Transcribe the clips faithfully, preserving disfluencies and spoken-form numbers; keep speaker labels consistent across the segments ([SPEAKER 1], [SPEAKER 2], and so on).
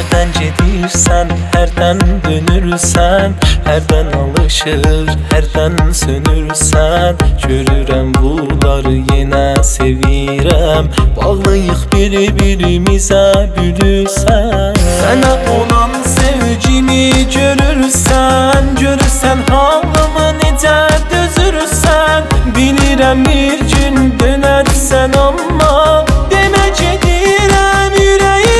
[SPEAKER 1] Hərdən gedirsən, hərdən dönürsən, hərdən alışır, hərdən sönürsən. Görürəm bunları yenə sevirəm, bağlıyıq bir-birimizə gülürsən. Sənə olan sevgimi görürsən, görürsən halımı necə dözürsən. Bilirəm bir gün dönərsən amma demə gedirəm ürəyi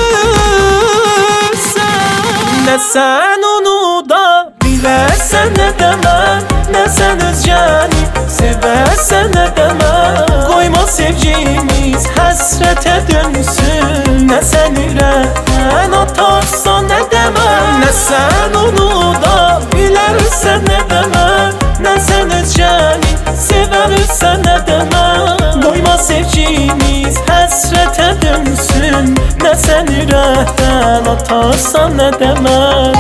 [SPEAKER 1] üzürsən. Nə sən onu da bilərsən, nə də mən, nə sən özgəni sevərsən, nə də mən. Qoyma sevgimiz həsrətə dönsün, nə sən ürəkdən atarsan, nə də mən. Nə sən onu da bilərsən, nə də mən, nə sən özgəni sevərsən, nə də mən. Qoyma sevgimiz həsrətə dönsün, nə sən ürəkdən atarsan, nə də mən.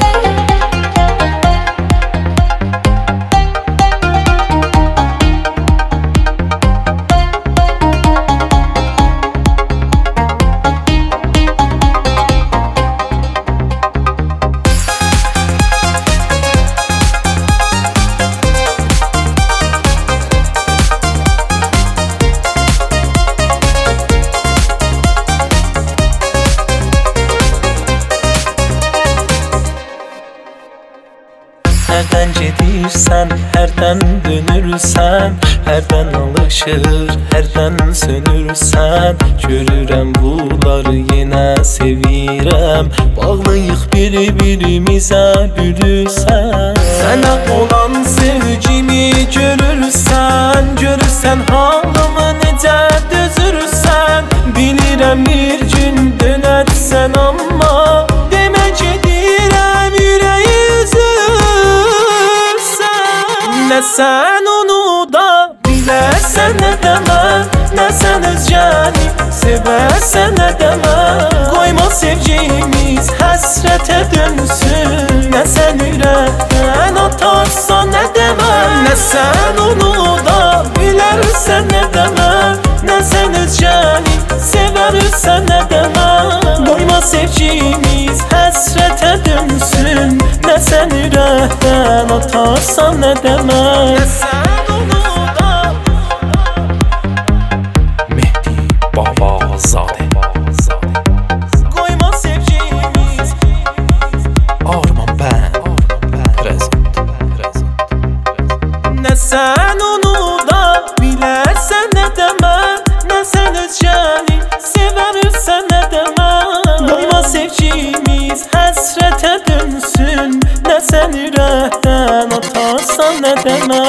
[SPEAKER 1] Hərdən gedirsən, hərdən dönürsən, hərdən alışır, hərdən sönürsən. Görürəm bunları yenə sevirəm, bağlıyıq bir-birimizə gülürsən. Sənə olan sevgimi görürsən, görürsən halımı necə dözürsən. Bilirəm bir gün dönərsən amma demə gedirəm ürəyi üzürsən. Nə sən onu da bilərsən, nə də mən, nə sən özgəni sevərsən, nə də mən. Qoyma sevgimiz həsrətə dönsün, nə sən ürəkdən atarsan, nə də mən. Nə sən onu da bilərsən, nə də mən, nə sən özgəni sevərsən, nə də mən. Qoyma sevgimiz həsrətə dönsün, nə sən ürəkdən atarsan, nə də mən. Nə sən onu da
[SPEAKER 2] Mehdi Babazadə.
[SPEAKER 1] Qoyma sevgimiz
[SPEAKER 2] Arman bən Prezent.
[SPEAKER 1] Nə sən onu da bilərsən, nə də mən, nə sən özgəni sevərsən, nə də mən. Qoyma sevgimiz həsrətə dönsün, nə sən ürəkdən atarsan, nə də mən.